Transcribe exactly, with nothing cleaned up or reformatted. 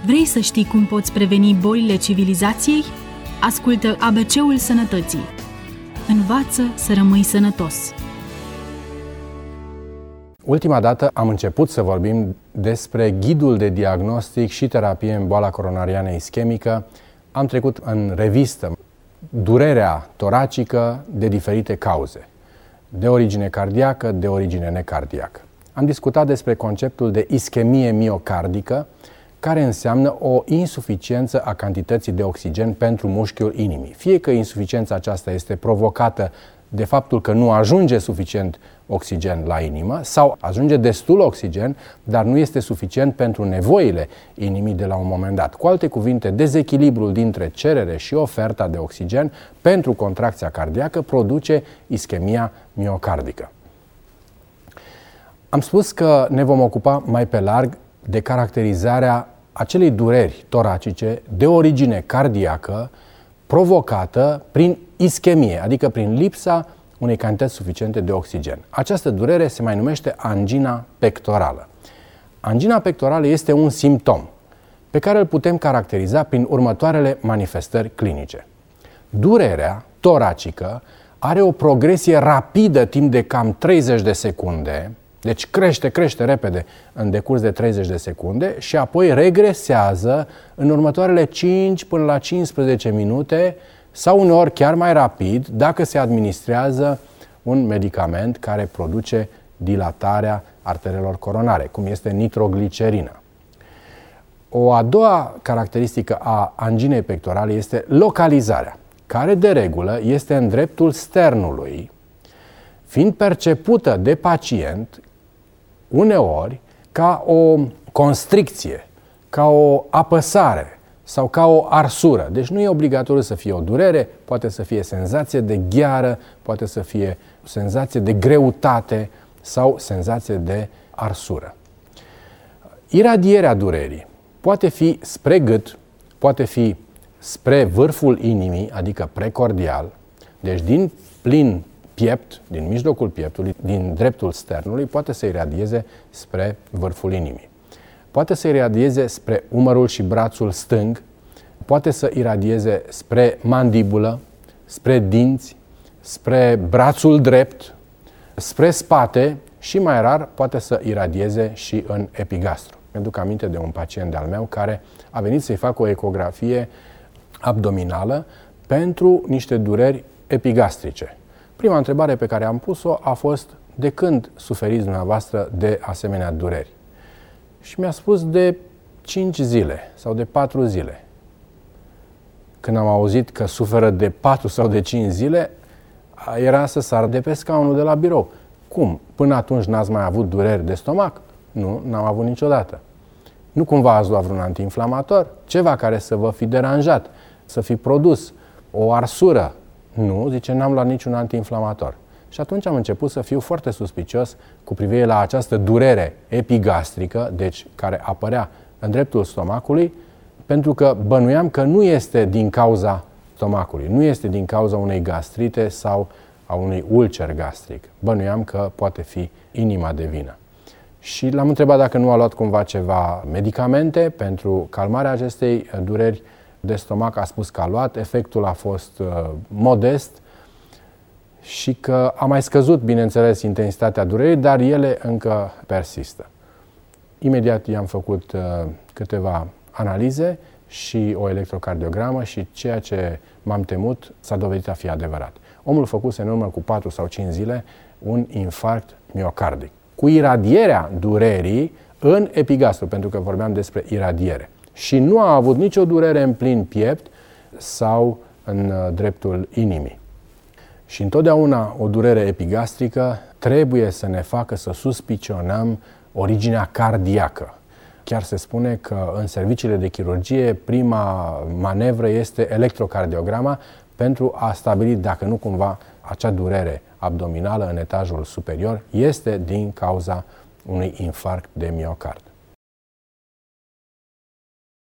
Vrei să știi cum poți preveni bolile civilizației? Ascultă A B C-ul Sănătății. Învață să rămâi sănătos. Ultima dată am început să vorbim despre ghidul de diagnostic și terapie în boala coronariană ischemică. Am trecut în revistă durerea toracică de diferite cauze, de origine cardiacă, de origine necardiacă. Am discutat despre conceptul de ischemie miocardică, care înseamnă o insuficiență a cantității de oxigen pentru mușchiul inimii. Fie că insuficiența aceasta este provocată de faptul că nu ajunge suficient oxigen la inimă sau ajunge destul oxigen, dar nu este suficient pentru nevoile inimii de la un moment dat. Cu alte cuvinte, dezechilibrul dintre cerere și oferta de oxigen pentru contracția cardiacă produce ischemia miocardică. Am spus că ne vom ocupa mai pe larg de caracterizarea acelei dureri toracice de origine cardiacă provocată prin ischemie, adică prin lipsa unei cantități suficiente de oxigen. Această durere se mai numește angina pectorală. Angina pectorală este un simptom pe care îl putem caracteriza prin următoarele manifestări clinice. Durerea toracică are o progresie rapidă timp de cam treizeci de secunde, deci crește, crește repede în decurs de treizeci de secunde și apoi regresează în următoarele cinci până la cincisprezece minute sau uneori chiar mai rapid dacă se administrează un medicament care produce dilatarea arterelor coronare, cum este nitroglicerină. O a doua caracteristică a anginei pectorale este localizarea, care de regulă este în dreptul sternului, fiind percepută de pacient uneori ca o constricție, ca o apăsare sau ca o arsură. Deci nu e obligatoriu să fie o durere, poate să fie senzație de gheară, poate să fie senzație de greutate sau senzație de arsură. Iradierea durerii poate fi spre gât, poate fi spre vârful inimii, adică precordial, deci din plin piept, din mijlocul pieptului, din dreptul sternului, poate să iradieze spre vârful inimii. Poate să iradieze spre umărul și brațul stâng, poate să iradieze spre mandibulă, spre dinți, spre brațul drept, spre spate și mai rar poate să iradieze și în epigastru. Mi-aduc aminte de un pacient de-al meu care a venit să-i fac o ecografie abdominală pentru niște dureri epigastrice. Prima întrebare pe care am pus-o a fost: de când suferiți dumneavoastră de asemenea dureri? Și mi-a spus de cinci zile sau de patru zile. Când am auzit că suferă de patru sau de cinci zile, era să sar de pe scaunul de la birou. Cum? Până atunci n-ați mai avut dureri de stomac? Nu, n-am avut niciodată. Nu cumva ați luat vreun antiinflamator? Ceva care să vă fi deranjat, să fi produs o arsură? Nu, zice, n-am luat niciun antiinflamator. Și atunci am început să fiu foarte suspicios cu privire la această durere epigastrică, deci care apărea în dreptul stomacului, pentru că bănuiam că nu este din cauza stomacului, nu este din cauza unei gastrite sau a unui ulcer gastric. Bănuiam că poate fi inima de vină. Și l-am întrebat dacă nu a luat cumva ceva medicamente pentru calmarea acestei dureri de stomac. A spus că a luat, efectul a fost uh, modest și că a mai scăzut, bineînțeles, intensitatea durerii, dar ele încă persistă. Imediat i-am făcut uh, câteva analize și o electrocardiogramă și ceea ce m-am temut s-a dovedit a fi adevărat. Omul făcuse în urmă cu patru sau cinci zile un infarct miocardic, cu iradierea durerii în epigastru, pentru că vorbeam despre iradiere. Și nu a avut nicio durere în plin piept sau în dreptul inimii. Și întotdeauna o durere epigastrică trebuie să ne facă să suspicionăm originea cardiacă. Chiar se spune că în serviciile de chirurgie prima manevră este electrocardiograma pentru a stabili dacă nu cumva acea durere abdominală în etajul superior este din cauza unui infarct de miocard.